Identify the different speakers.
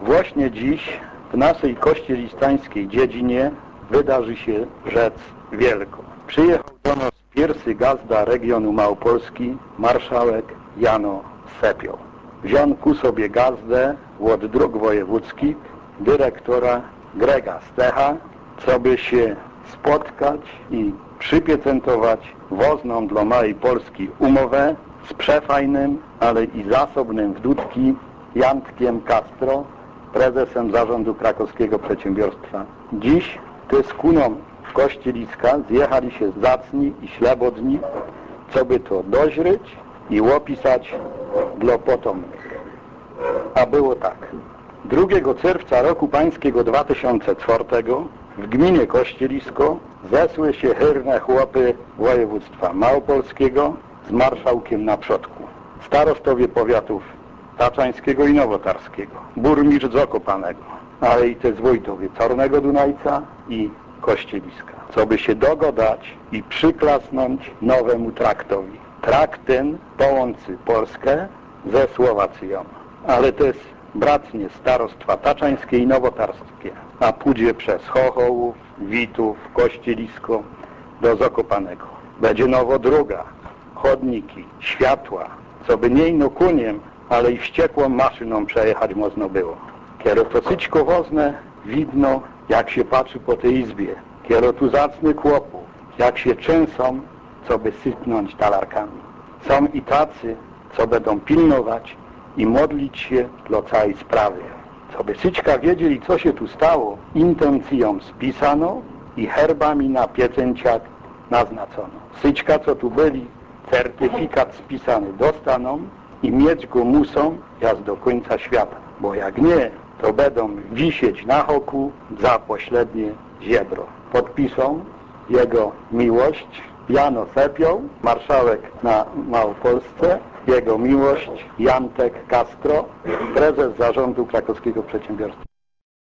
Speaker 1: Właśnie dziś w naszej kościelistańskiej dziedzinie wydarzy się rzecz wielką. Przyjechał do nas pierwszy gazda regionu Małopolski, marszałek Jano Sepiał. Wziął ku sobie gazdę od dróg wojewódzkich dyrektora Grega Stecha, co by się spotkać i przypieczętować wozną dla małej Polski umowę z przefajnym, ale i zasobnym w dudki Jantkiem Castro, prezesem zarządu krakowskiego przedsiębiorstwa. Dziś te z kuną kościeliska zjechali się zacni i ślebodni, co by to doźryć i opisać dla potomnych. A było tak. 2 czerwca roku pańskiego 2004 w gminie Kościelisko zesły się chyrne chłopy województwa małopolskiego z marszałkiem na przodku. Starostowie powiatów taczańskiego i nowotarskiego, burmistrz Zakopanego, ale i te z wójtowie Czarnego Dunajca i Kościeliska, co by się dogodać i przyklasnąć nowemu traktowi. Trakt ten połączy Polskę ze Słowacją, ale to jest bratnie starostwa taczańskie i nowotarskie, a pójdzie przez Chochołów, Witów, Kościelisko do Zakopanego. Będzie nowo droga, chodniki, światła, co by nie ino koniem, ale i wściekłą maszyną przejechać można było. Kiedy to syćko wozne widno, jak się patrzy po tej izbie, kiedy tu zacny chłopów, jak się trzęsą, co by sypnąć talarkami. Są i tacy, co będą pilnować i modlić się dla całej sprawy. Co by syćka wiedzieli, co się tu stało, intencją spisano i herbami na pieczęciach naznaczono. Syćka, co tu byli, certyfikat spisany dostaną i mieć go muszą aż do końca świata, bo jak nie, to będą wisieć na hoku za pośrednie ziebro. Podpiszą jego miłość Jano Sepiał, marszałek na Małopolsce, jego miłość Jantek Castro, prezes zarządu krakowskiego przedsiębiorstwa.